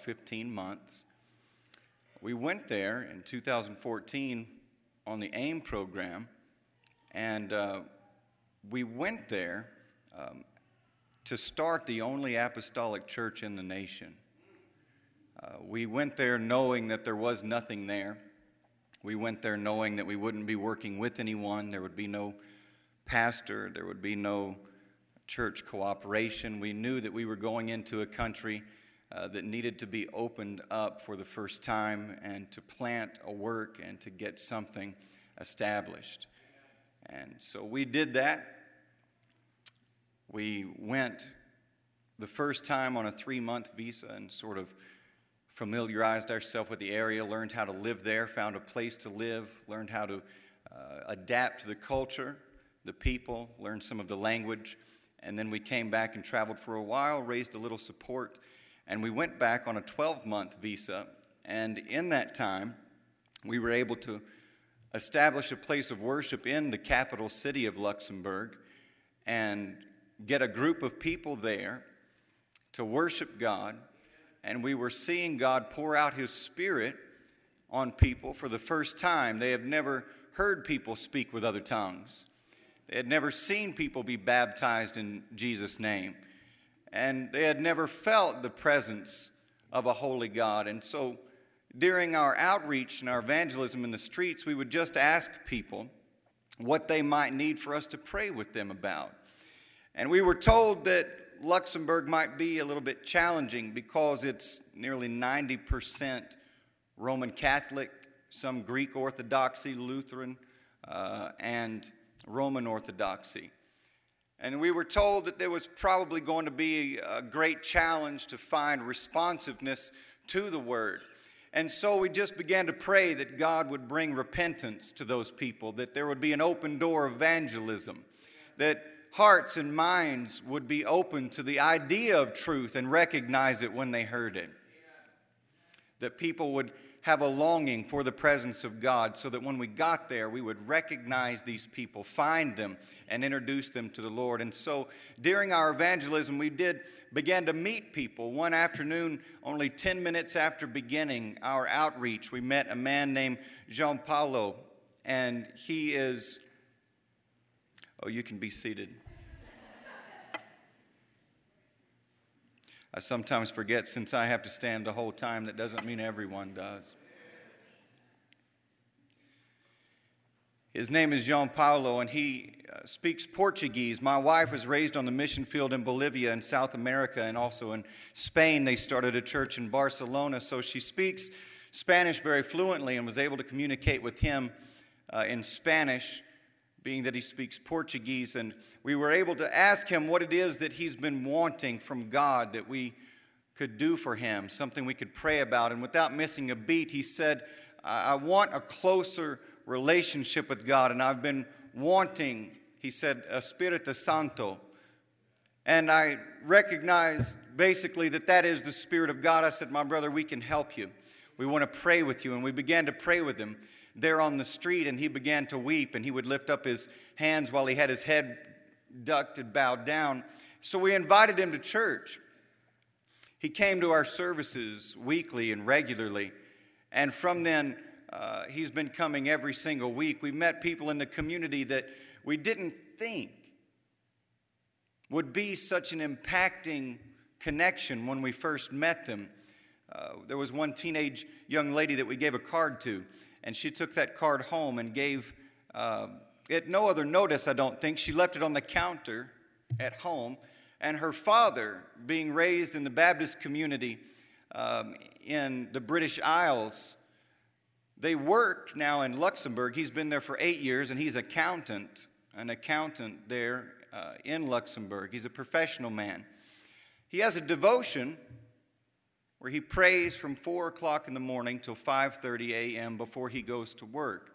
15 months. We went there in 2014 on the AIM program, and we went there to start the only apostolic church in the nation. We went there knowing that there was nothing there. We went there knowing that we wouldn't be working with anyone. There would be no pastor. There would be no church cooperation. We knew that we were going into a country that needed to be opened up for the first time and to plant a work and to get something established. And so we did that. We went the first time on a 3-month visa and sort of familiarized ourselves with the area, learned how to live there, found a place to live, learned how to adapt to the culture, the people, learned some of the language, and then we came back and traveled for a while, raised a little support, and we went back on a 12-month visa, and in that time, we were able to establish a place of worship in the capital city of Luxembourg and get a group of people there to worship God. And we were seeing God pour out His Spirit on people for the first time. They had never heard people speak with other tongues. They had never seen people be baptized in Jesus' name. And they had never felt the presence of a holy God. And so during our outreach and our evangelism in the streets, we would just ask people what they might need for us to pray with them about. And we were told that Luxembourg might be a little bit challenging because it's nearly 90% Roman Catholic, some Greek Orthodoxy, Lutheran, and Roman Orthodoxy. And we were told that there was probably going to be a great challenge to find responsiveness to the Word. And so we just began to pray that God would bring repentance to those people, that there would be an open door evangelism, that hearts and minds would be open to the idea of truth and recognize it when they heard it. That people would have a longing for the presence of God so that when we got there, we would recognize these people, find them, and introduce them to the Lord. And so during our evangelism, we began to meet people. One afternoon, only 10 minutes after beginning our outreach, we met a man named Jean Paulo, and he is... Oh, you can be seated. I sometimes forget, since I have to stand the whole time, that doesn't mean everyone does. His name is Jean Paulo, and he speaks Portuguese. My wife was raised on the mission field in Bolivia and South America, and also in Spain. They started a church in Barcelona, so she speaks Spanish very fluently and was able to communicate with him in Spanish, being that he speaks Portuguese. And we were able to ask him what it is that he's been wanting from God that we could do for him, something we could pray about. And without missing a beat, he said, I want a closer relationship with God, and I've been wanting, he said, Espíritu Santo. And I recognize basically that is the Spirit of God. I said, my brother, we can help you. We want to pray with you. And we began to pray with him there on the street, and he began to weep, and he would lift up his hands while he had his head ducked and bowed down. So we invited him to church. He came to our services weekly and regularly, and from then he's been coming every single week. We met people in the community that we didn't think would be such an impacting connection when we first met them. There was one teenage young lady that we gave a card to, and she took that card home and gave it no other notice, I don't think. She left it on the counter at home. And her father, being raised in the Baptist community in the British Isles, they work now in Luxembourg. He's been there for 8 years, and he's an accountant there in Luxembourg. He's a professional man. He has a devotion where he prays from 4 o'clock in the morning till 5:30 a.m. before he goes to work.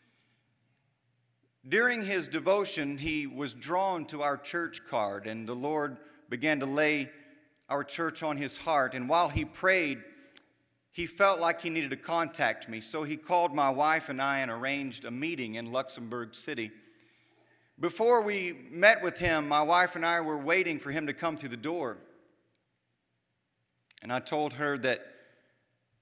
During his devotion, he was drawn to our church card, and the Lord began to lay our church on his heart. And while he prayed, he felt like he needed to contact me. So he called my wife and I and arranged a meeting in Luxembourg City. Before we met with him, my wife and I were waiting for him to come through the door. And I told her that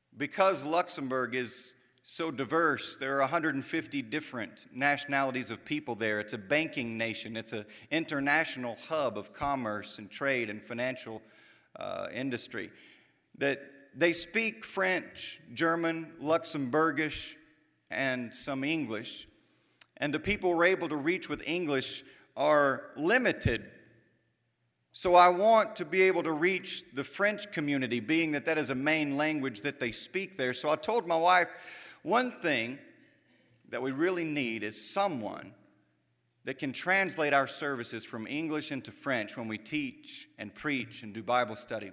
Because Luxembourg is so diverse, there are 150 different nationalities of people there. It's a banking nation. It's an international hub of commerce and trade and financial industry. That they speak French, German, Luxembourgish, and some English. And the people we're able to reach with English are limited. So I want to be able to reach the French community, being that that is a main language that they speak there. So I told my wife, one thing that we really need is someone that can translate our services from English into French when we teach and preach and do Bible study.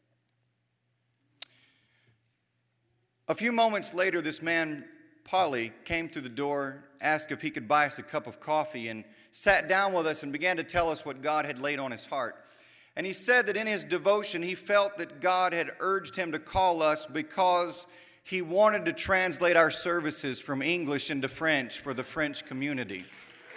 A few moments later, this man, Polly, came through the door, asked if he could buy us a cup of coffee, and sat down with us and began to tell us what God had laid on his heart. And he said that in his devotion, he felt that God had urged him to call us because he wanted to translate our services from English into French for the French community.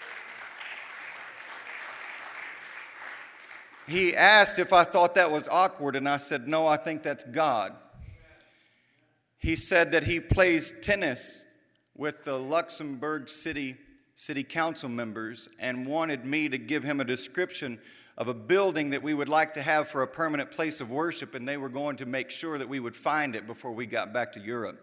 He asked if I thought that was awkward, and I said, no, I think that's God. He said that he plays tennis with the Luxembourg City Council members and wanted me to give him a description of a building that we would like to have for a permanent place of worship, and they were going to make sure that we would find it before we got back to Europe.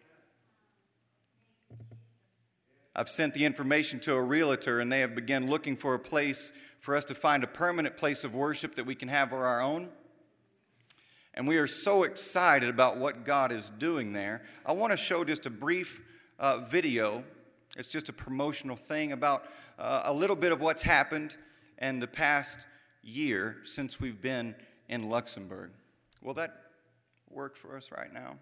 I've sent the information to a realtor, and they have begun looking for a place for us to find a permanent place of worship that we can have for our own. And we are so excited about what God is doing there. I want to show just a brief video. It's just a promotional thing about a little bit of what's happened in the past year since we've been in Luxembourg. Will that work for us right now?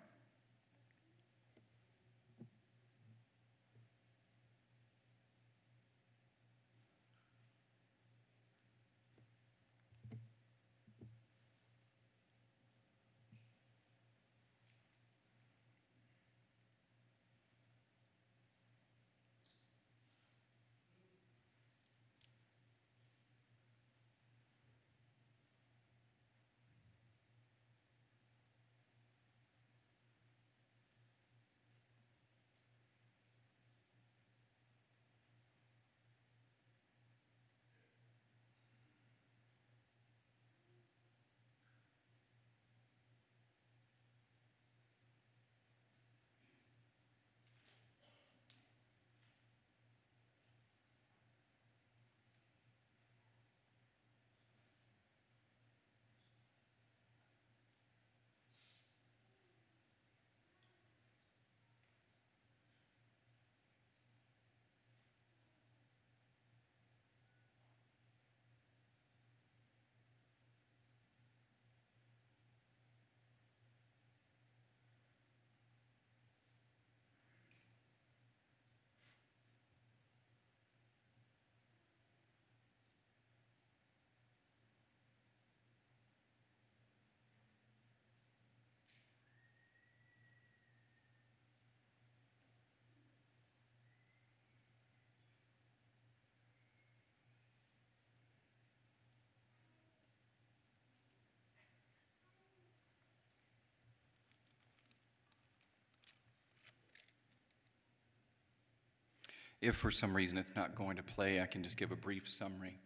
If for some reason it's not going to play, I can just give a brief summary.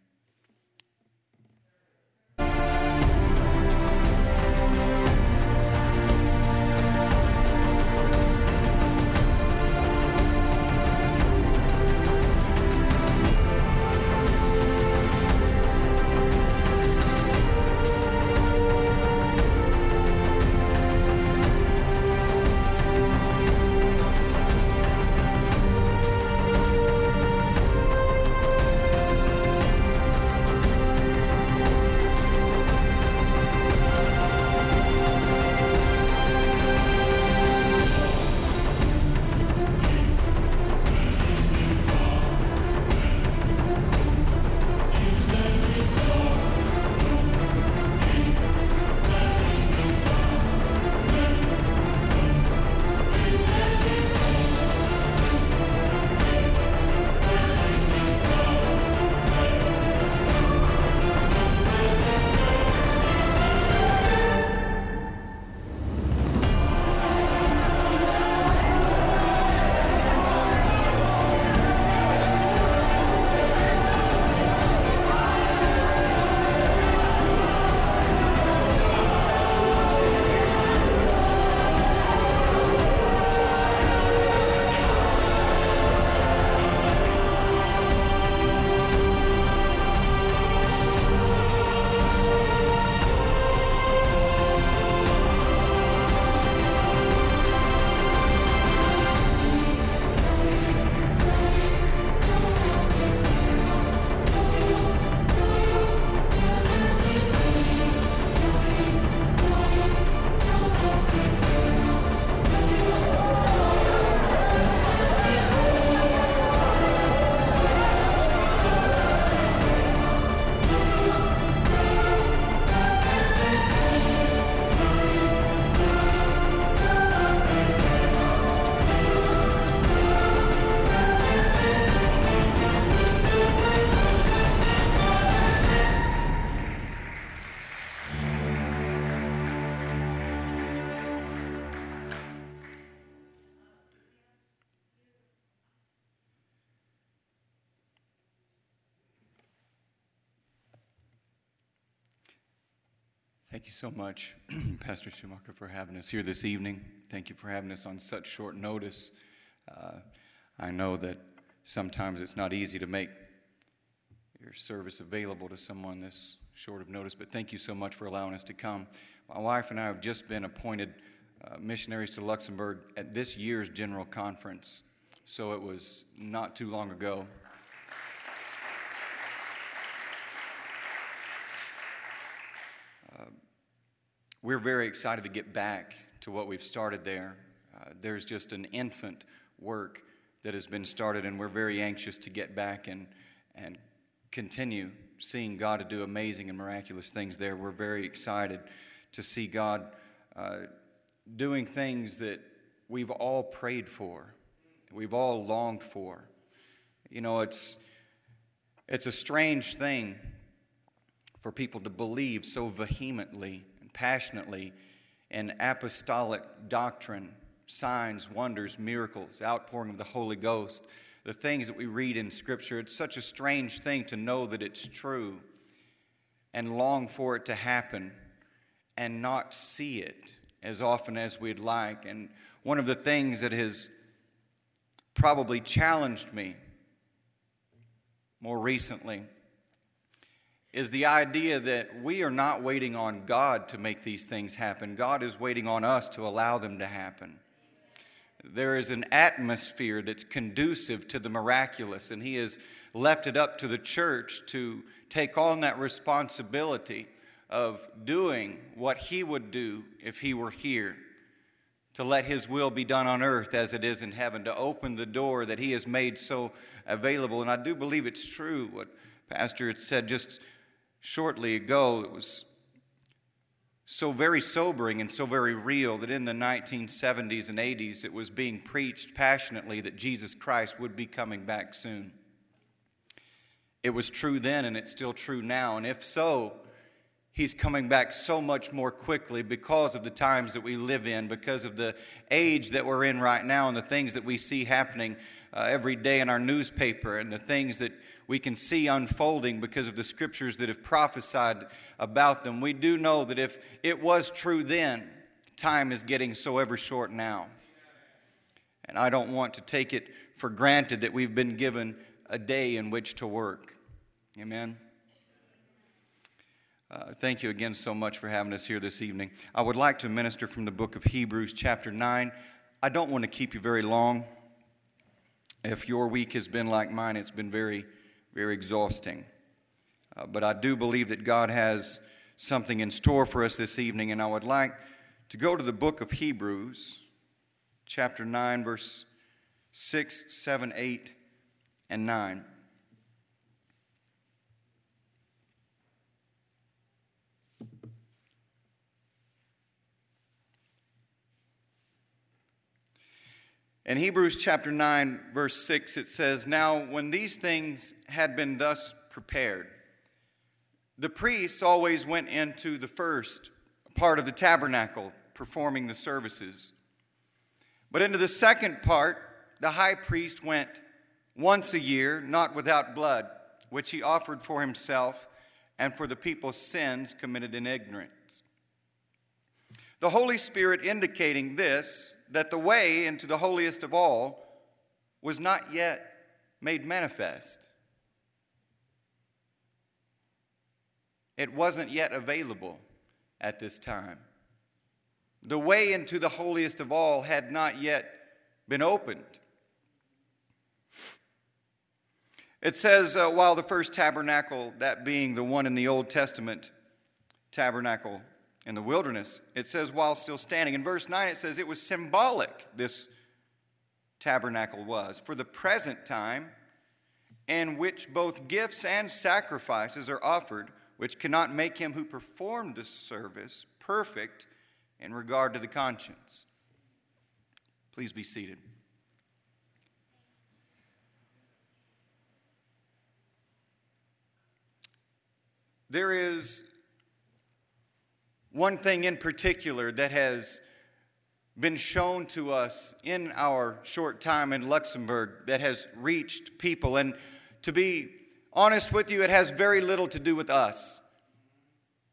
Thank you so much, Pastor Schumacher, for having us here this evening. Thank you for having us on such short notice. I know that sometimes it's not easy to make your service available to someone this short of notice, but thank you so much for allowing us to come. My wife and I have just been appointed missionaries to Luxembourg at this year's General Conference, so it was not too long ago. We're very excited to get back to what we've started there. There's just an infant work that has been started, and we're very anxious to get back and continue seeing God to do amazing and miraculous things there. We're very excited to see God doing things that we've all prayed for, we've all longed for. You know, it's a strange thing for people to believe so vehemently and passionately in apostolic doctrine, signs, wonders, miracles, outpouring of the Holy Ghost, the things that we read in Scripture. It's such a strange thing to know that it's true and long for it to happen and not see it as often as we'd like. And one of the things that has probably challenged me more recently is the idea that we are not waiting on God to make these things happen. God is waiting on us to allow them to happen. There is an atmosphere that's conducive to the miraculous, and He has left it up to the church to take on that responsibility of doing what He would do if He were here, to let His will be done on earth as it is in heaven, to open the door that He has made so available. And I do believe it's true what Pastor had said just shortly ago. It was so very sobering and so very real that in the 1970s and 80s it was being preached passionately that Jesus Christ would be coming back soon. It was true then, and it's still true now. And if so, He's coming back so much more quickly because of the times that we live in, because of the age that we're in right now, and the things that we see happening every day in our newspaper, and the things that we can see unfolding because of the Scriptures that have prophesied about them. We do know that if it was true then, time is getting so ever short now. And I don't want to take it for granted that we've been given a day in which to work. Amen. Thank you again so much for having us here this evening. I would like to minister from the book of Hebrews chapter 9. I don't want to keep you very long. If your week has been like mine, it's been very, very exhausting. But I do believe that God has something in store for us this evening, and I would like to go to the book of Hebrews chapter 9, verse 6, 7, 8, and 9. In Hebrews chapter 9, verse 6, it says, "Now when these things had been thus prepared, the priests always went into the first part of the tabernacle, performing the services. But into the second part, the high priest went once a year, not without blood, which he offered for himself and for the people's sins committed in ignorance. The Holy Spirit indicating this, that the way into the holiest of all was not yet made manifest. It wasn't yet available at this time. The way into the holiest of all had not yet been opened. It says, while the first tabernacle, that being the one in the Old Testament tabernacle in the wilderness, it says while still standing. In verse 9 it says it was symbolic, this tabernacle was, for the present time in which both gifts and sacrifices are offered, which cannot make him who performed the service perfect in regard to the conscience. Please be seated. There is one thing in particular that has been shown to us in our short time in Luxembourg that has reached people. And to be honest with you, it has very little to do with us.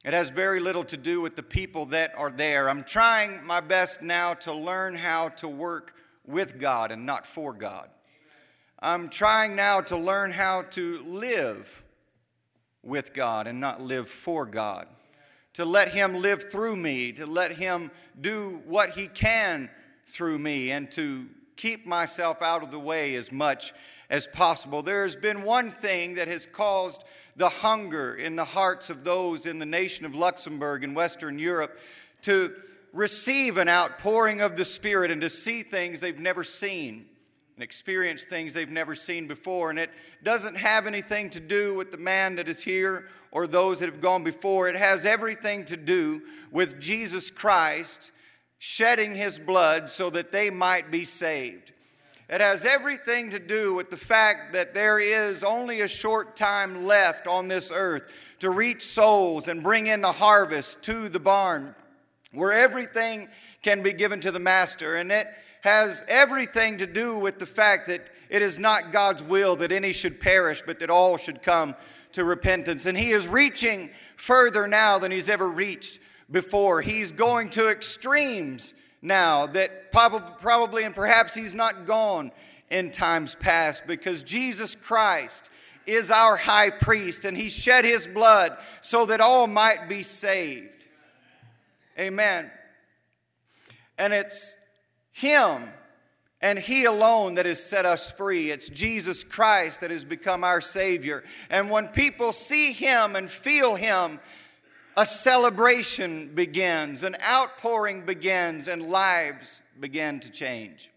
It has very little to do with the people that are there. I'm trying my best now to learn how to work with God and not for God. I'm trying now to learn how to live with God and not live for God. To let Him live through me, to let Him do what He can through me, and to keep myself out of the way as much as possible. There's been one thing that has caused the hunger in the hearts of those in the nation of Luxembourg and Western Europe to receive an outpouring of the Spirit and to see things they've never seen and experience things they've never seen before. And it doesn't have anything to do with the man that is here or those that have gone before. It has everything to do with Jesus Christ shedding His blood so that they might be saved. It has everything to do with the fact that there is only a short time left on this earth to reach souls and bring in the harvest to the barn where everything can be given to the Master. And it has everything to do with the fact that it is not God's will that any should perish, but that all should come to repentance. And He is reaching further now than He's ever reached before. He's going to extremes now that probably and perhaps He's not gone in times past, because Jesus Christ is our high priest and He shed His blood so that all might be saved. Amen. And it's Him and He alone that has set us free. It's Jesus Christ that has become our Savior. And when people see Him and feel Him, a celebration begins, an outpouring begins, and lives begin to change.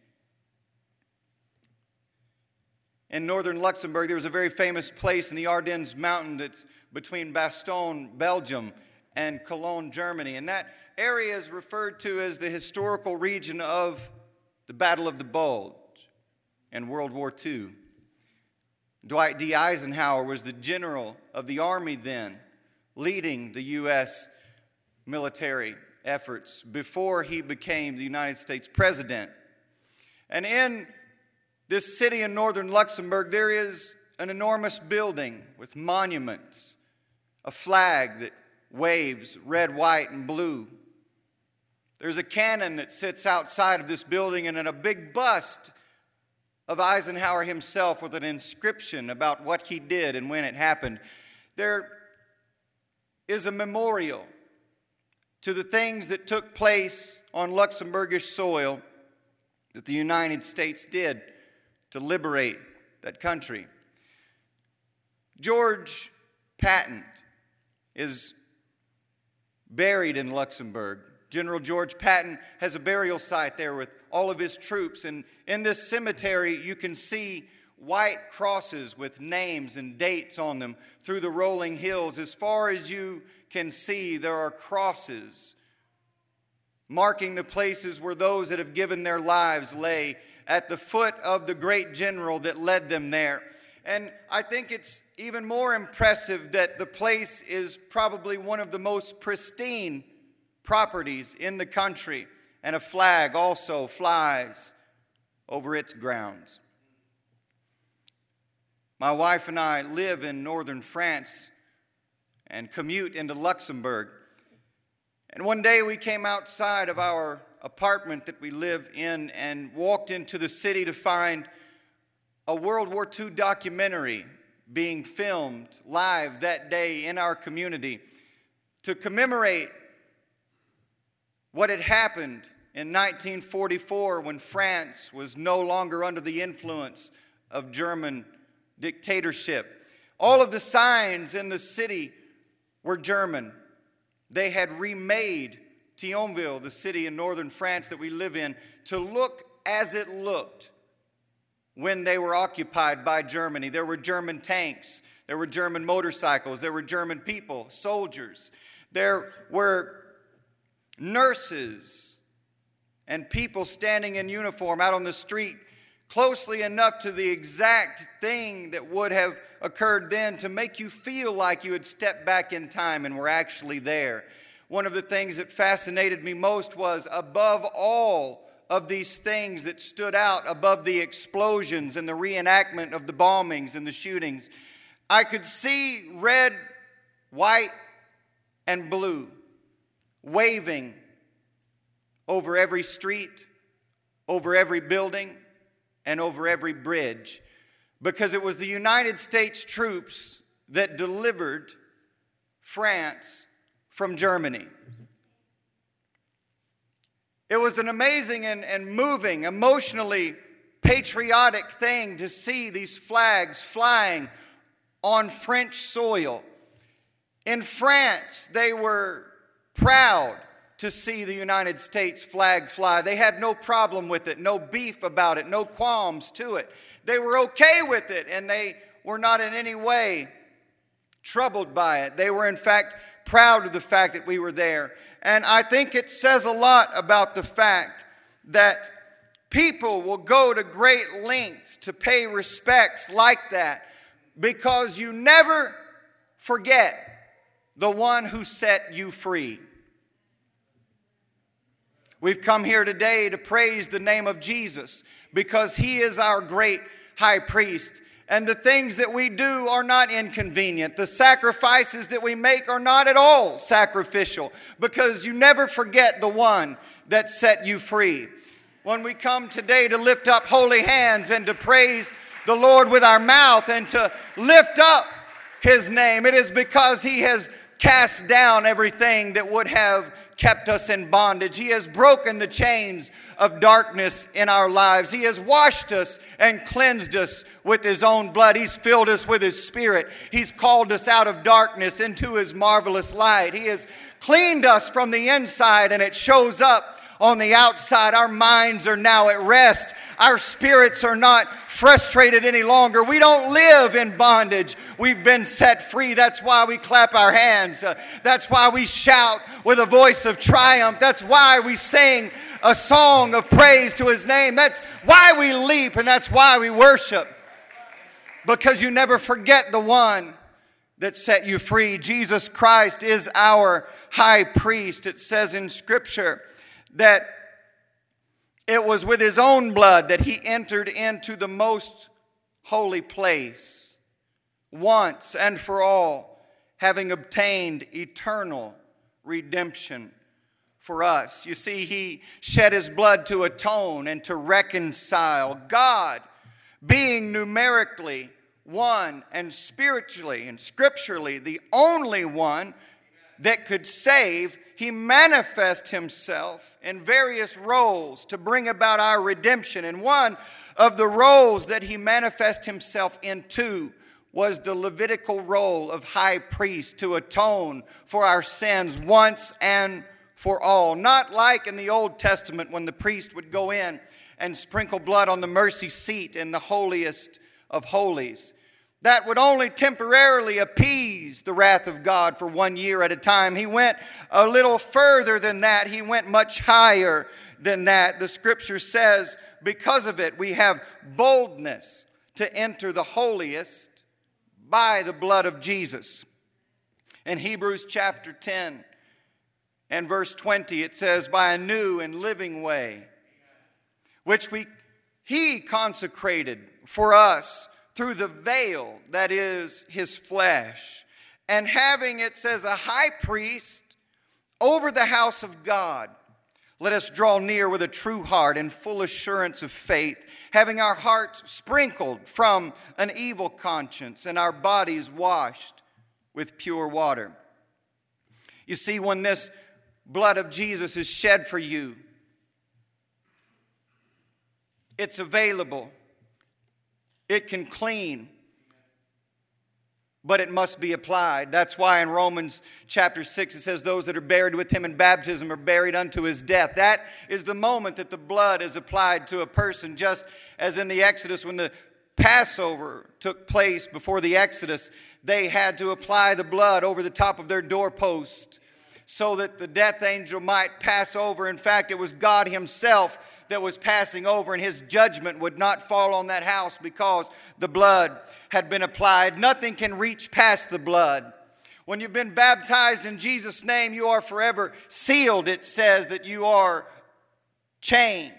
In northern Luxembourg, there was a very famous place in the Ardennes mountain that's between Bastogne, Belgium, and Cologne, Germany. And that area is referred to as the historical region of the Battle of the Bulge in World War II. Dwight D. Eisenhower was the general of the army then, leading the U.S. military efforts before he became the United States president. And in this city in northern Luxembourg, there is an enormous building with monuments, a flag that waves red, white, and blue. There's a cannon that sits outside of this building, and then a big bust of Eisenhower himself with an inscription about what he did and when it happened. There is a memorial to the things that took place on Luxembourgish soil that the United States did to liberate that country. George Patton is buried in Luxembourg. General George Patton has a burial site there with all of his troops. And in this cemetery, you can see white crosses with names and dates on them through the rolling hills. As far as you can see, there are crosses marking the places where those that have given their lives lay at the foot of the great general that led them there. And I think it's even more impressive that the place is probably one of the most pristine properties in the country, and a flag also flies over its grounds. My wife and I live in northern France and commute into Luxembourg. And one day we came outside of our apartment that we live in and walked into the city to find a World War II documentary being filmed live that day in our community to commemorate what had happened in 1944 when France was no longer under the influence of German dictatorship. All of the signs in the city were German. They had remade Thionville, the city in northern France that we live in, to look as it looked when they were occupied by Germany. There were German tanks, there were German motorcycles, there were German people, soldiers. There were nurses and people standing in uniform out on the street closely enough to the exact thing that would have occurred then to make you feel like you had stepped back in time and were actually there. One of the things that fascinated me most was above all of these things that stood out above the explosions and the reenactment of the bombings and the shootings, I could see red, white, and blue, waving over every street, over every building, and over every bridge, because it was the United States troops that delivered France from Germany. It was an amazing and moving, emotionally patriotic thing to see these flags flying on French soil. In France, they were proud to see the United States flag fly. They had no problem with it, no beef about it, no qualms to it. They were okay with it, and they were not in any way troubled by it. They were, in fact, proud of the fact that we were there. And I think it says a lot about the fact that people will go to great lengths to pay respects like that, because you never forget the one who set you free. We've come here today to praise the name of Jesus because He is our great high priest. And the things that we do are not inconvenient. The sacrifices that we make are not at all sacrificial, because you never forget the one that set you free. When we come today to lift up holy hands and to praise the Lord with our mouth and to lift up His name, it is because He has cast down everything that would have kept us in bondage. He has broken the chains of darkness in our lives. He has washed us and cleansed us with His own blood. He's filled us with His Spirit. He's called us out of darkness into His marvelous light. He has cleaned us from the inside, and it shows up on the outside. Our minds are now at rest. Our spirits are not frustrated any longer. We don't live in bondage. We've been set free. That's why we clap our hands. That's why we shout with a voice of triumph. That's why we sing a song of praise to His name. That's why we leap, and that's why we worship. Because you never forget the one that set you free. Jesus Christ is our high priest. It says in Scripture that it was with His own blood that He entered into the most holy place once and for all, having obtained eternal redemption for us. You see, He shed His blood to atone and to reconcile. God, being numerically one and spiritually and scripturally the only one that could save, He manifest Himself in various roles to bring about our redemption. And one of the roles that He manifest Himself into was the Levitical role of high priest, to atone for our sins once and for all. Not like in the Old Testament when the priest would go in and sprinkle blood on the mercy seat in the holiest of holies. That would only temporarily appease the wrath of God for 1 year at a time. He went a little further than that. He went much higher than that. The Scripture says, because of it, we have boldness to enter the holiest by the blood of Jesus. In Hebrews chapter 10 and verse 20, it says, by a new and living way, which He consecrated for us through the veil that is His flesh. And having, it says, a high priest over the house of God, let us draw near with a true heart and full assurance of faith, having our hearts sprinkled from an evil conscience and our bodies washed with pure water. You see, when this blood of Jesus is shed for you, it's available. It can clean, but it must be applied. That's why in Romans chapter 6 it says those that are buried with Him in baptism are buried unto His death. That is the moment that the blood is applied to a person, just as in the Exodus when the Passover took place before the Exodus, they had to apply the blood over the top of their doorpost so that the death angel might pass over. In fact, it was God Himself that was passing over, and His judgment would not fall on that house because the blood had been applied. Nothing can reach past the blood. When you've been baptized in Jesus' name, you are forever sealed. It says that you are changed.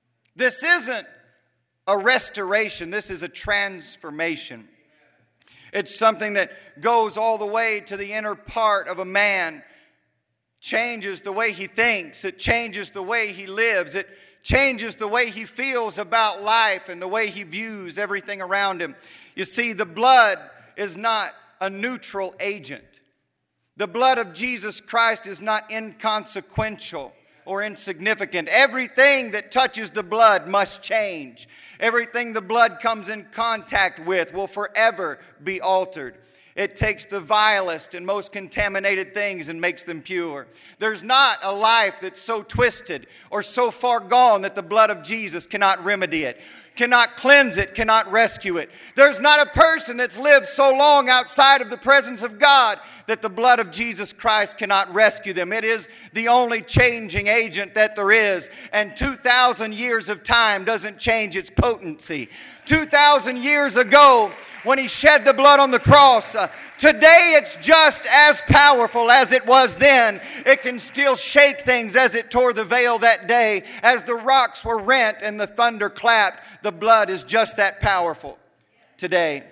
This isn't a restoration. This is a transformation. It's something that goes all the way to the inner part of a man, changes the way he thinks, it changes the way he lives, it changes the way he feels about life and the way he views everything around him. You see, the blood is not a neutral agent. The blood of Jesus Christ is not inconsequential or insignificant. Everything that touches the blood must change. Everything the blood comes in contact with will forever be altered. It takes the vilest and most contaminated things and makes them pure. There's not a life that's so twisted or so far gone that the blood of Jesus cannot remedy it, cannot cleanse it, cannot rescue it. There's not a person that's lived so long outside of the presence of God that the blood of Jesus Christ cannot rescue them. It is the only changing agent that there is. And 2,000 years of time doesn't change its potency. 2,000 years ago, when He shed the blood on the cross, today it's just as powerful as it was then. It can still shake things as it tore the veil that day. As the rocks were rent and the thunder clapped, the blood is just that powerful today.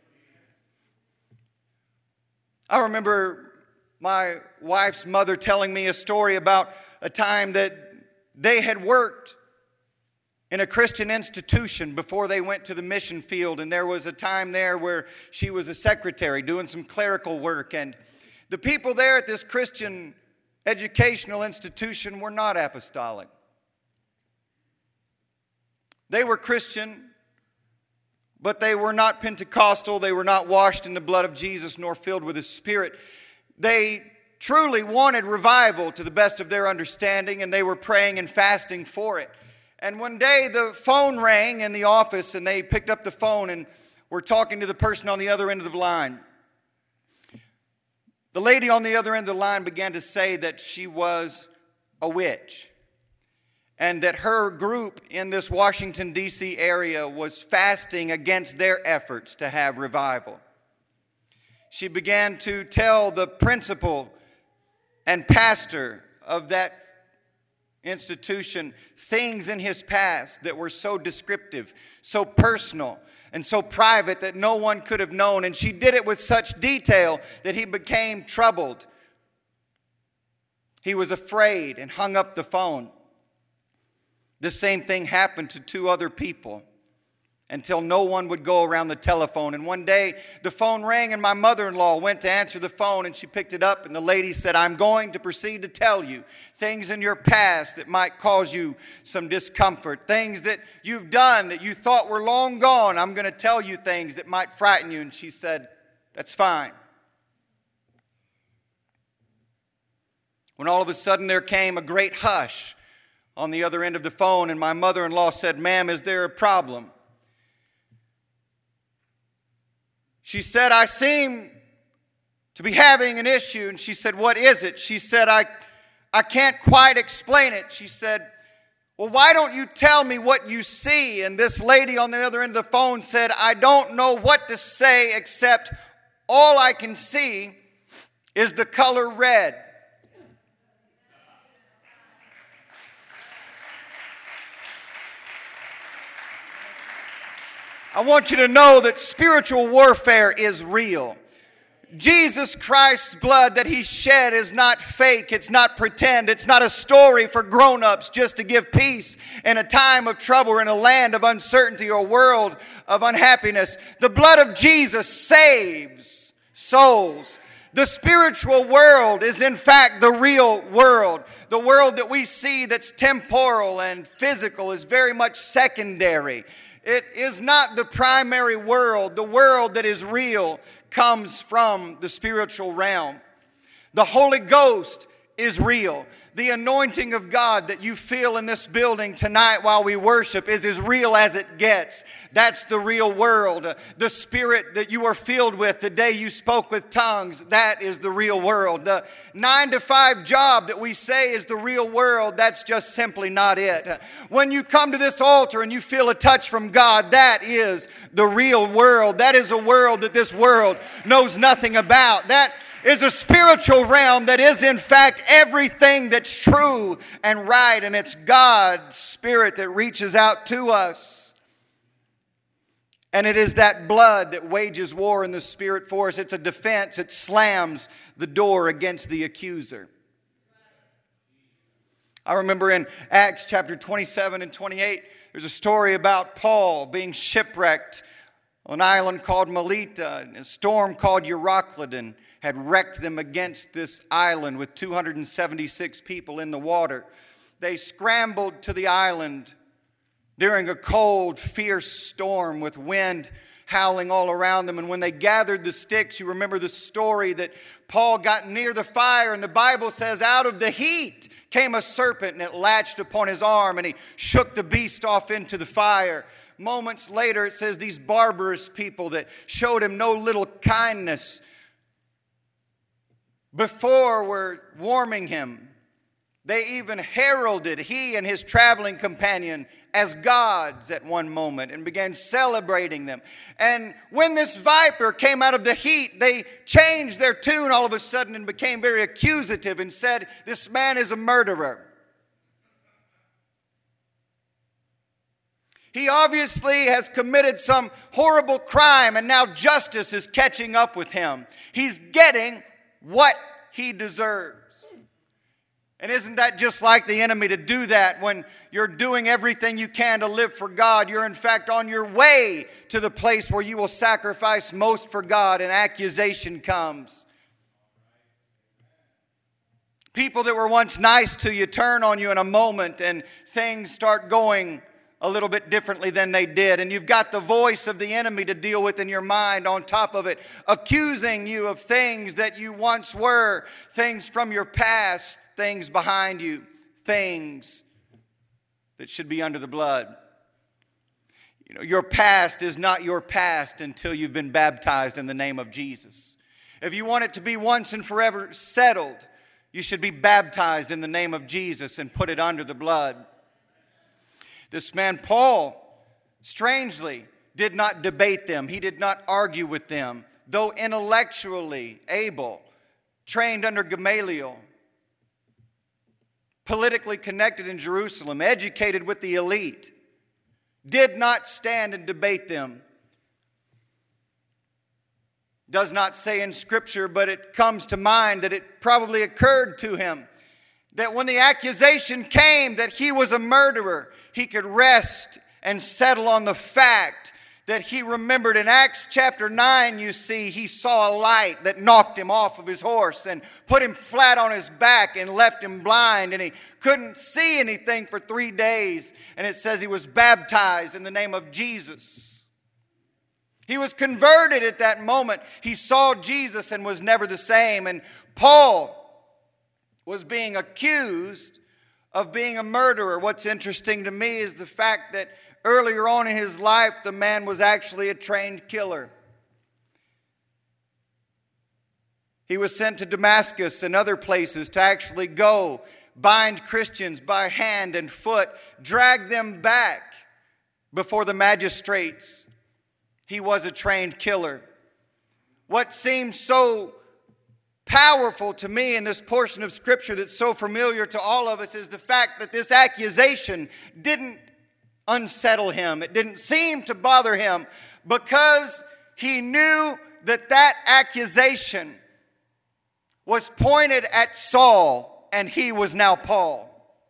I remember my wife's mother telling me a story about a time that they had worked in a Christian institution before they went to the mission field. And there was a time there where she was a secretary doing some clerical work. And the people there at this Christian educational institution were not apostolic. They were Christian, but they were not Pentecostal. They were not washed in the blood of Jesus nor filled with His Spirit. They truly wanted revival to the best of their understanding, and they were praying and fasting for it. And one day the phone rang in the office, and they picked up the phone and were talking to the person on the other end of the line. The lady on the other end of the line began to say that she was a witch, and that her group in this Washington, D.C. area was fasting against their efforts to have revival. She began to tell the principal and pastor of that institution things in his past that were so descriptive, so personal, and so private that no one could have known. And she did it with such detail that he became troubled. He was afraid and hung up the phone. The same thing happened to 2 other people until no one would go around the telephone. And one day the phone rang and my mother-in-law went to answer the phone, and she picked it up, and the lady said, "I'm going to proceed to tell you things in your past that might cause you some discomfort, things that you've done that you thought were long gone. I'm going to tell you things that might frighten you." And she said, "That's fine." When all of a sudden there came a great hush on the other end of the phone, and my mother-in-law said, "Ma'am, is there a problem?" She said, "I seem to be having an issue." And she said, "What is it?" She said, I can't quite explain it." She said, "Well, why don't you tell me what you see?" And this lady on the other end of the phone said, "I don't know what to say except all I can see is the color red." I want you to know that spiritual warfare is real. Jesus Christ's blood that He shed is not fake. It's not pretend. It's not a story for grown-ups just to give peace in a time of trouble, in a land of uncertainty or a world of unhappiness. The blood of Jesus saves souls. The spiritual world is in fact the real world. The world that we see that's temporal and physical is very much secondary. It is not the primary world. The world that is real comes from the spiritual realm. The Holy Ghost is real. The anointing of God that you feel in this building tonight while we worship is as real as it gets. That's the real world. The Spirit that you are filled with the day you spoke with tongues, that is the real world. The 9-to-5 job that we say is the real world, that's just simply not it. When you come to this altar and you feel a touch from God, that is the real world. That is a world that this world knows nothing about. That is a spiritual realm that is in fact everything that's true and right, and it's God's Spirit that reaches out to us. And it is that blood that wages war in the spirit for us. It's a defense. It slams the door against the accuser. I remember in Acts chapter 27 and 28, there's a story about Paul being shipwrecked on an island called Melita. A storm called Euroclydon had wrecked them against this island with 276 people in the water. They scrambled to the island during a cold, fierce storm with wind howling all around them. And when they gathered the sticks, you remember the story that Paul got near the fire, and the Bible says out of the heat came a serpent, and it latched upon his arm, and he shook the beast off into the fire. Moments later, it says these barbarous people that showed him no little kindness before were warming him. They even heralded he and his traveling companion as gods at one moment and began celebrating them. And when this viper came out of the heat, they changed their tune all of a sudden and became very accusative and said, "This man is a murderer. He obviously has committed some horrible crime, and now justice is catching up with him. He's getting what he deserves." And isn't that just like the enemy to do that when you're doing everything you can to live for God? You're in fact on your way to the place where you will sacrifice most for God, and accusation comes. People that were once nice to you turn on you in a moment, and things start going a little bit differently than they did. And you've got the voice of the enemy to deal with in your mind on top of it, accusing you of things that you once were, things from your past, things behind you, things that should be under the blood. You know, your past is not your past until you've been baptized in the name of Jesus. If you want it to be once and forever settled, you should be baptized in the name of Jesus and put it under the blood. This man, Paul, strangely, did not debate them. He did not argue with them, though intellectually able, trained under Gamaliel, politically connected in Jerusalem, educated with the elite, did not stand and debate them. Does not say in Scripture, but it comes to mind that it probably occurred to him that when the accusation came that he was a murderer, he could rest and settle on the fact that he remembered in Acts chapter 9, you see, he saw a light that knocked him off of his horse and put him flat on his back and left him blind, and he couldn't see anything for 3 days. And it says he was baptized in the name of Jesus. He was converted at that moment. He saw Jesus and was never the same. And Paul was being accused of being a murderer. What's interesting to me is the fact that earlier on in his life, the man was actually a trained killer. He was sent to Damascus and other places to actually go bind Christians by hand and foot, drag them back before the magistrates. He was a trained killer. What seems so powerful to me in this portion of Scripture that's so familiar to all of us is the fact that this accusation didn't unsettle him. It didn't seem to bother him because he knew that that accusation was pointed at Saul, and he was now Paul.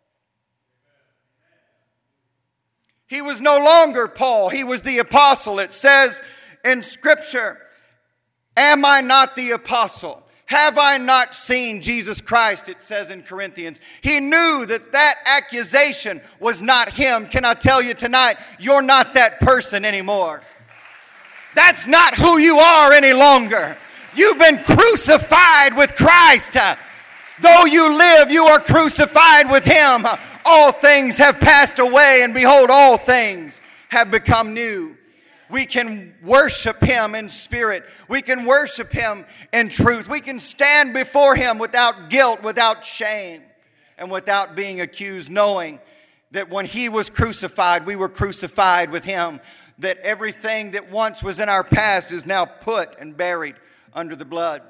He was no longer Paul. He was the apostle. It says in Scripture, "Am I not the apostle? Have I not seen Jesus Christ?" It says in Corinthians. He knew that that accusation was not him. Can I tell you tonight, you're not that person anymore. That's not who you are any longer. You've been crucified with Christ. Though you live, you are crucified with Him. All things have passed away, and behold, all things have become new. We can worship Him in spirit. We can worship Him in truth. We can stand before Him without guilt, without shame, and without being accused, knowing that when He was crucified, we were crucified with Him. That everything that once was in our past is now put and buried under the blood.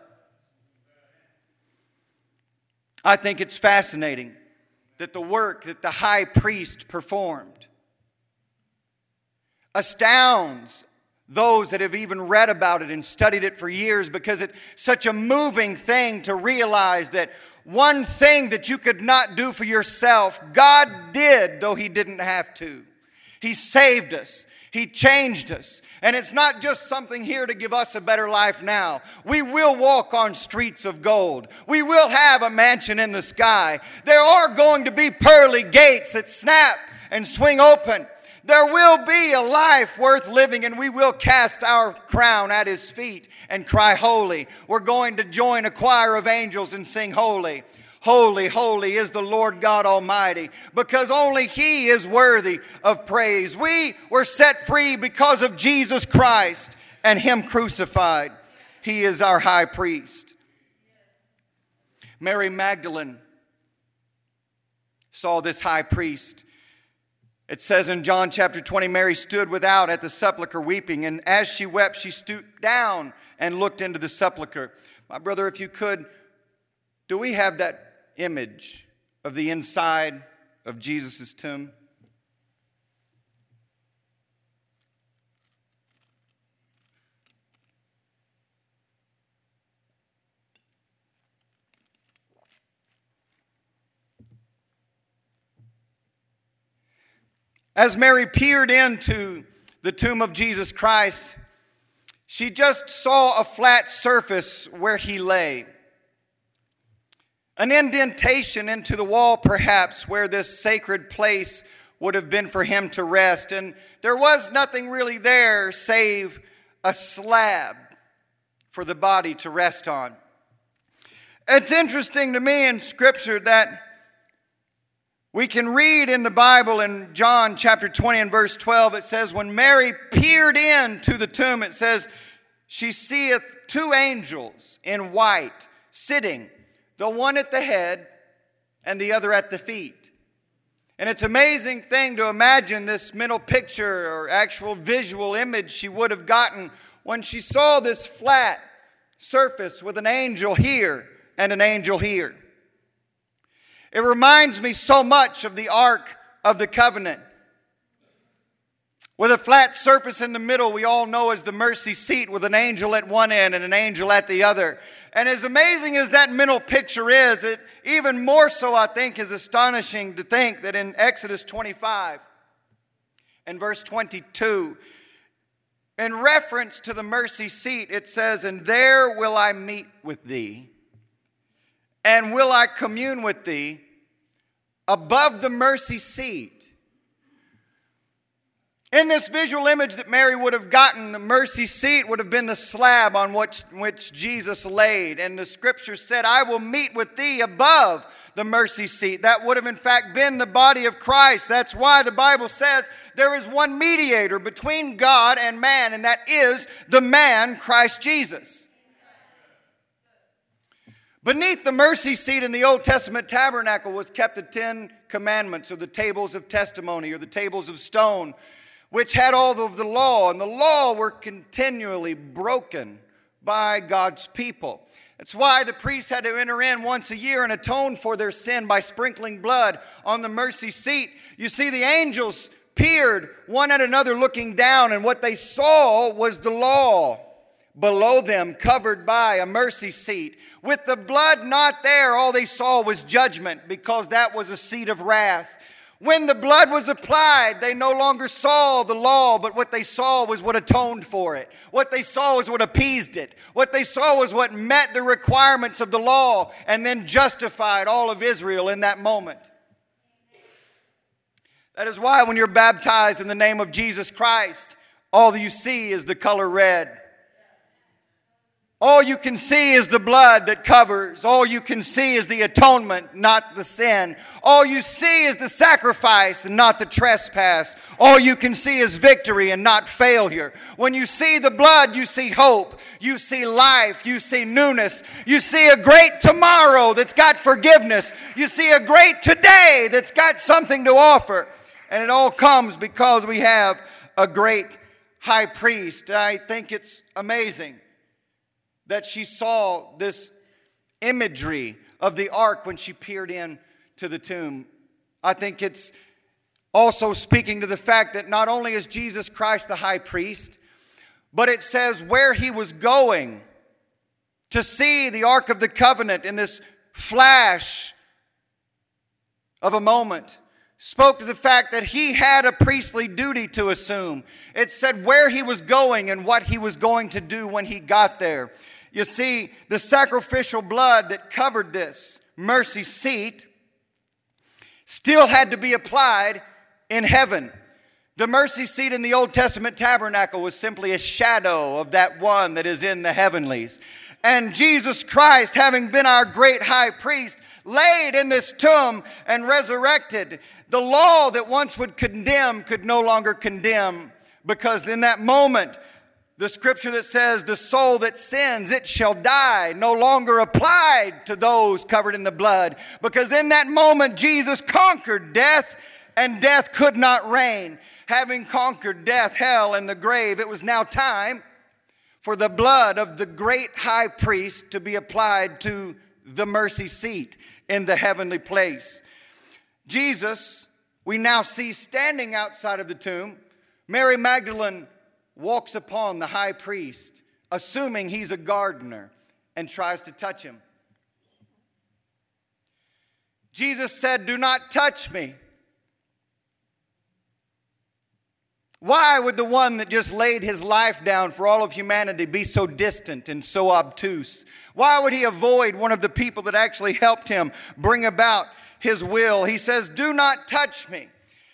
I think it's fascinating that the work that the high priest performed astounds those that have even read about it and studied it for years, because it's such a moving thing to realize that one thing that you could not do for yourself, God did, though He didn't have to. He saved us. He changed us. And it's not just something here to give us a better life now. We will walk on streets of gold. We will have a mansion in the sky. There are going to be pearly gates that snap and swing open. There will be a life worth living, and we will cast our crown at His feet and cry, holy. We're going to join a choir of angels and sing, holy. Holy, holy is the Lord God Almighty, because only He is worthy of praise. We were set free because of Jesus Christ and Him crucified. He is our high priest. Mary Magdalene saw this high priest. It says in John chapter 20, Mary stood without at the sepulchre weeping, and as she wept, she stooped down and looked into the sepulchre. My brother, if you could, do we have that image of the inside of Jesus' tomb? As Mary peered into the tomb of Jesus Christ, she just saw a flat surface where He lay. An indentation into the wall, perhaps, where this sacred place would have been for Him to rest. And there was nothing really there save a slab for the body to rest on. It's interesting to me in Scripture that we can read in the Bible in John chapter 20 and verse 12, it says, when Mary peered into the tomb, it says, she seeth two angels in white sitting, the one at the head and the other at the feet. And it's an amazing thing to imagine this mental picture or actual visual image she would have gotten when she saw this flat surface with an angel here and an angel here. It reminds me so much of the Ark of the Covenant. With a flat surface in the middle, we all know as the mercy seat, with an angel at one end and an angel at the other. And as amazing as that mental picture is, it even more so, I think, is astonishing to think that in Exodus 25 and verse 22, in reference to the mercy seat, it says, and there will I meet with thee, and will I commune with thee above the mercy seat. In this visual image that Mary would have gotten, the mercy seat would have been the slab on which Jesus laid. And the Scripture said, I will meet with thee above the mercy seat. That would have in fact been the body of Christ. That's why the Bible says there is one mediator between God and man, and that is the man, Christ Jesus. Beneath the mercy seat in the Old Testament tabernacle was kept the 10 Commandments, or the tables of testimony, or the tables of stone, which had all of the law. And the law were continually broken by God's people. That's why the priests had to enter in once a year and atone for their sin by sprinkling blood on the mercy seat. You see, the angels peered one at another looking down, and what they saw was the law below them, covered by a mercy seat. With the blood not there, all they saw was judgment, because that was a seat of wrath. When the blood was applied, they no longer saw the law, but what they saw was what atoned for it. What they saw was what appeased it. What they saw was what met the requirements of the law and then justified all of Israel in that moment. That is why when you're baptized in the name of Jesus Christ, all that you see is the color red. All you can see is the blood that covers. All you can see is the atonement, not the sin. All you see is the sacrifice and not the trespass. All you can see is victory and not failure. When you see the blood, you see hope. You see life. You see newness. You see a great tomorrow that's got forgiveness. You see a great today that's got something to offer. And it all comes because we have a great high priest. I think it's amazing that she saw this imagery of the ark when she peered in to the tomb. I think it's also speaking to the fact that not only is Jesus Christ the high priest, But it says where he was going to see the Ark of the Covenant in this flash of a moment spoke to the fact that he had a priestly duty to assume. It said where he was going and what he was going to do when he got there. You see, the sacrificial blood that covered this mercy seat still had to be applied in heaven. The mercy seat in the Old Testament tabernacle was simply a shadow of that one that is in the heavenlies. And Jesus Christ, having been our great high priest, laid in this tomb and resurrected. The law that once would condemn could no longer condemn, because in that moment, the scripture that says, the soul that sins, it shall die, no longer applied to those covered in the blood. Because in that moment, Jesus conquered death, and death could not reign. Having conquered death, hell, and the grave, it was now time for the blood of the great high priest to be applied to the mercy seat in the heavenly place. Jesus, we now see standing outside of the tomb. Mary Magdalene walks upon the high priest, assuming he's a gardener, and tries to touch him. Jesus said, "Do not touch me." Why would the one that just laid his life down for all of humanity be so distant and so obtuse? Why would he avoid one of the people that actually helped him bring about his will? He says, "Do not touch me."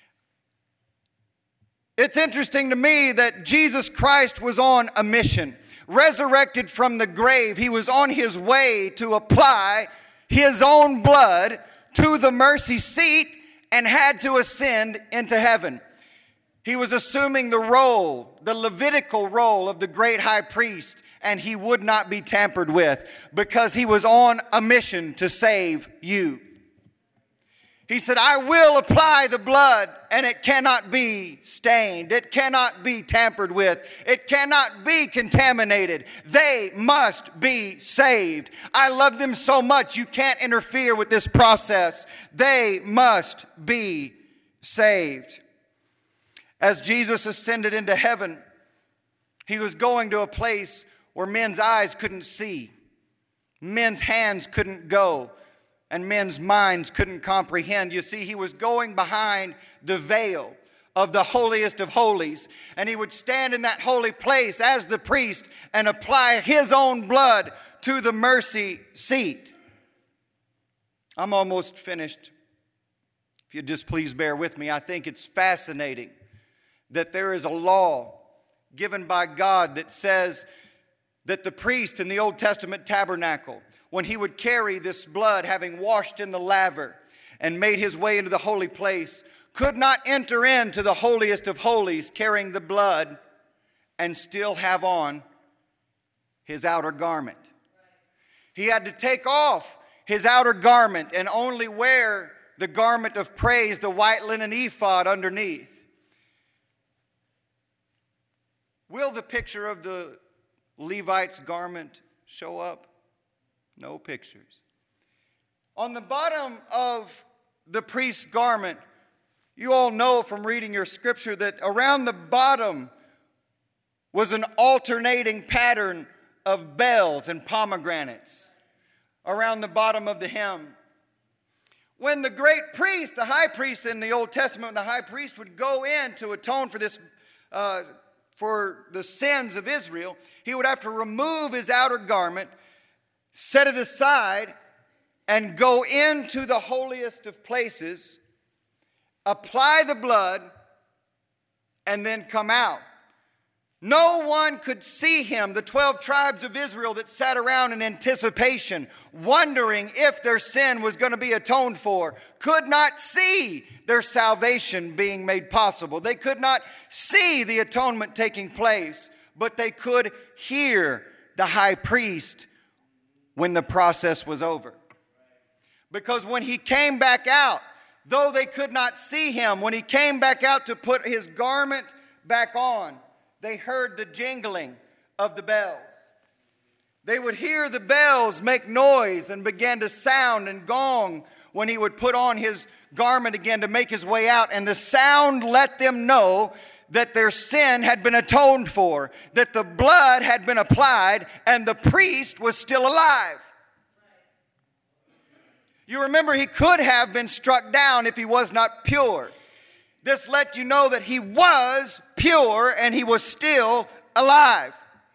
It's interesting to me that Jesus Christ was on a mission. Resurrected from the grave, he was on his way to apply his own blood to the mercy seat and had to ascend into heaven. He was assuming the role, the Levitical role of the great high priest, and he would not be tampered with because he was on a mission to save you. He said, "I will apply the blood, and it cannot be stained. It cannot be tampered with. It cannot be contaminated. They must be saved. I love them so much, you can't interfere with this process. They must be saved." As Jesus ascended into heaven, he was going to a place where men's eyes couldn't see, men's hands couldn't go, and men's minds couldn't comprehend. You see, he was going behind the veil of the holiest of holies, and he would stand in that holy place as the priest and apply his own blood to the mercy seat. I'm almost finished. If you'd just please bear with me. I think it's fascinating that there is a law given by God that says that the priest in the Old Testament tabernacle, when he would carry this blood, having washed in the laver and made his way into the holy place, could not enter into the holiest of holies carrying the blood and still have on his outer garment. He had to take off his outer garment and only wear the garment of praise, the white linen ephod underneath. Will the picture of the Levite's garment show up? No pictures. On the bottom of the priest's garment, you all know from reading your scripture that around the bottom was an alternating pattern of bells and pomegranates around the bottom of the hem. When the great priest, the high priest in the Old Testament, the high priest would go in to atone for this for the sins of Israel, he would have to remove his outer garment, set it aside, and go into the holiest of places, apply the blood, and then come out. No one could see him. The 12 tribes of Israel that sat around in anticipation, wondering if their sin was going to be atoned for, could not see their salvation being made possible. They could not see the atonement taking place, but they could hear the high priest when the process was over. Because when he came back out, though they could not see him, when he came back out to put his garment back on, they heard the jingling of the bells. They would hear the bells make noise and begin to sound and gong when he would put on his garment again to make his way out. And the sound let them know that their sin had been atoned for, that the blood had been applied, and the priest was still alive. You remember, he could have been struck down if he was not pure. This let you know that he was pure and he was still alive.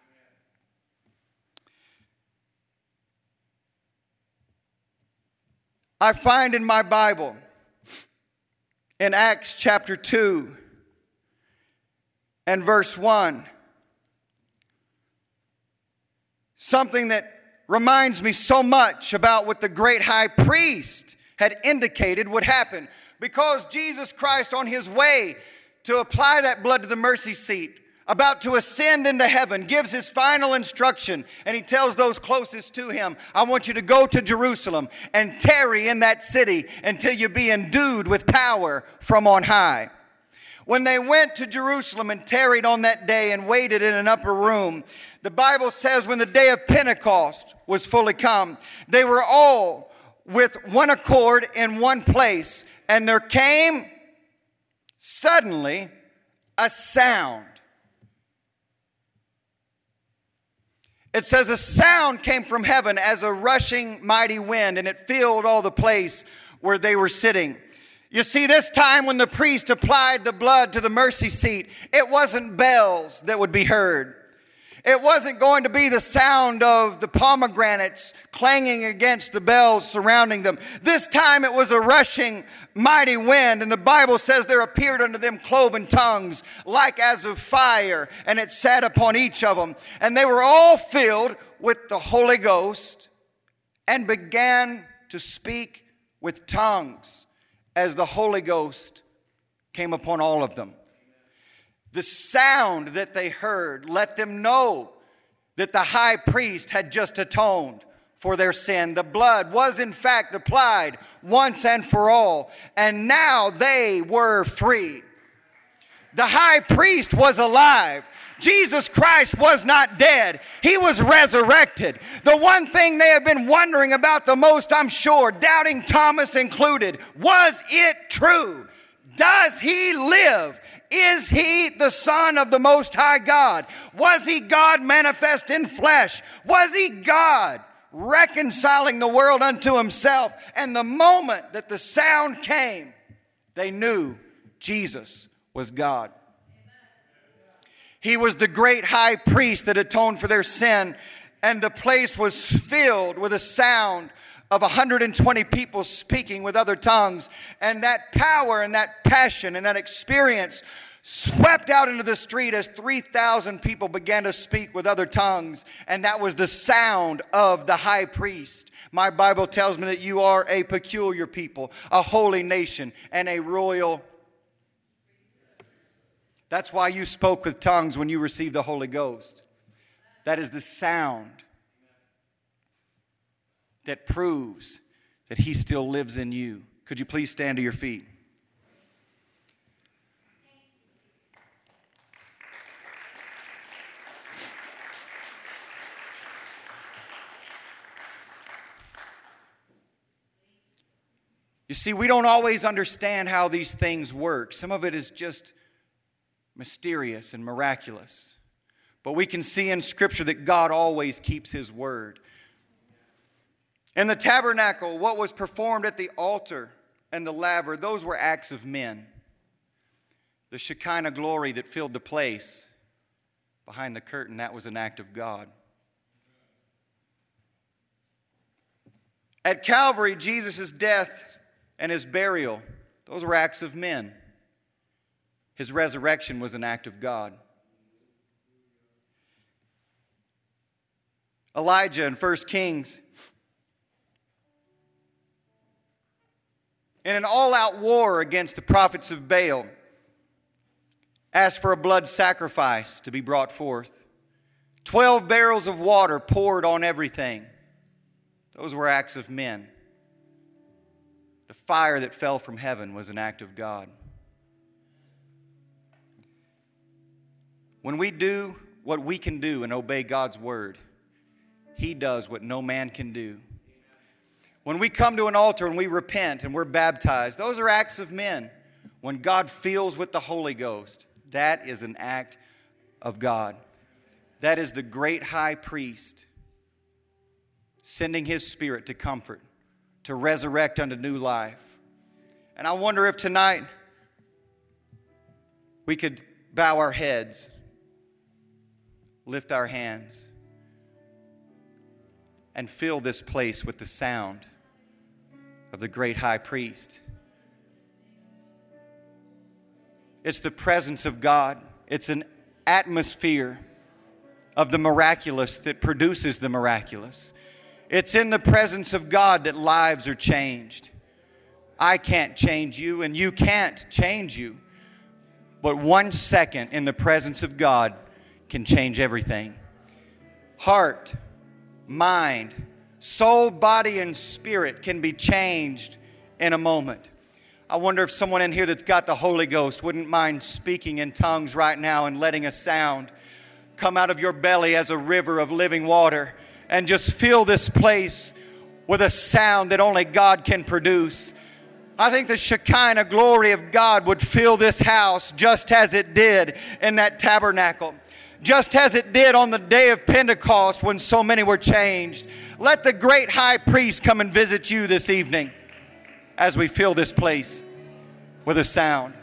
I find in my Bible, in Acts chapter 2 and verse 1, something that reminds me so much about what the great high priest had indicated would happen. Because Jesus Christ, on his way to apply that blood to the mercy seat, about to ascend into heaven, gives his final instruction, and he tells those closest to him, I want you to go to Jerusalem and tarry in that city until you be endued with power from on high. When they went to Jerusalem and tarried on that day and waited in an upper room, the Bible says when the day of Pentecost was fully come, they were all with one accord in one place, and there came suddenly a sound. It says a sound came from heaven as a rushing mighty wind, and it filled all the place where they were sitting. You see, this time when the priest applied the blood to the mercy seat, it wasn't bells that would be heard. It wasn't going to be the sound of the pomegranates clanging against the bells surrounding them. This time it was a rushing mighty wind, and the Bible says there appeared unto them cloven tongues like as of fire, and it sat upon each of them. And they were all filled with the Holy Ghost and began to speak with tongues as the Holy Ghost came upon all of them. The sound that they heard let them know that the high priest had just atoned for their sin. The blood was in fact applied once and for all, and now they were free. The high priest was alive. Jesus Christ was not dead. He was resurrected. The one thing they have been wondering about the most, I'm sure, doubting Thomas included, was it true? Does he live? Is he the Son of the Most High God? Was he God manifest in flesh? Was he God reconciling the world unto himself? And the moment that the sound came, they knew Jesus was God. He was the great high priest that atoned for their sin, and the place was filled with a sound of 120 people speaking with other tongues. And that power and that passion and that experience swept out into the street as 3,000 people began to speak with other tongues. And that was the sound of the high priest. My Bible tells me that you are a peculiar people, a holy nation, and a royal. That's why you spoke with tongues when you received the Holy Ghost. That is the sound that proves that he still lives in you. Could you please stand to your feet? You see, we don't always understand how these things work. Some of it is just mysterious and miraculous. But we can see in Scripture that God always keeps his word. In the tabernacle, what was performed at the altar and the laver, those were acts of men. The Shekinah glory that filled the place behind the curtain, that was an act of God. At Calvary, Jesus' death and his burial, those were acts of men. His resurrection was an act of God. Elijah in 1 Kings, in an all-out war against the prophets of Baal, asked for a blood sacrifice to be brought forth. 12 barrels of water poured on everything. Those were acts of men. The fire that fell from heaven was an act of God. When we do what we can do and obey God's word, he does what no man can do. When we come to an altar and we repent and we're baptized, those are acts of men. When God fills with the Holy Ghost, That is an act of God. That is the great high priest sending his Spirit to comfort, to resurrect unto new life. And I wonder if tonight we could bow our heads, lift our hands, and fill this place with the sound of the great high priest. It's the presence of God. It's an atmosphere of the miraculous that produces the miraculous. It's in the presence of God that lives are changed. I can't change you, and you can't change you. But 1 second in the presence of God can change everything. Heart, mind, soul, body, and spirit can be changed in a moment. I wonder if someone in here that's got the Holy Ghost wouldn't mind speaking in tongues right now and letting a sound come out of your belly as a river of living water and just fill this place with a sound that only God can produce. I think the Shekinah glory of God would fill this house just as it did in that tabernacle. Just as it did on the day of Pentecost when so many were changed. Let the great high priest come and visit you this evening as we fill this place with a sound.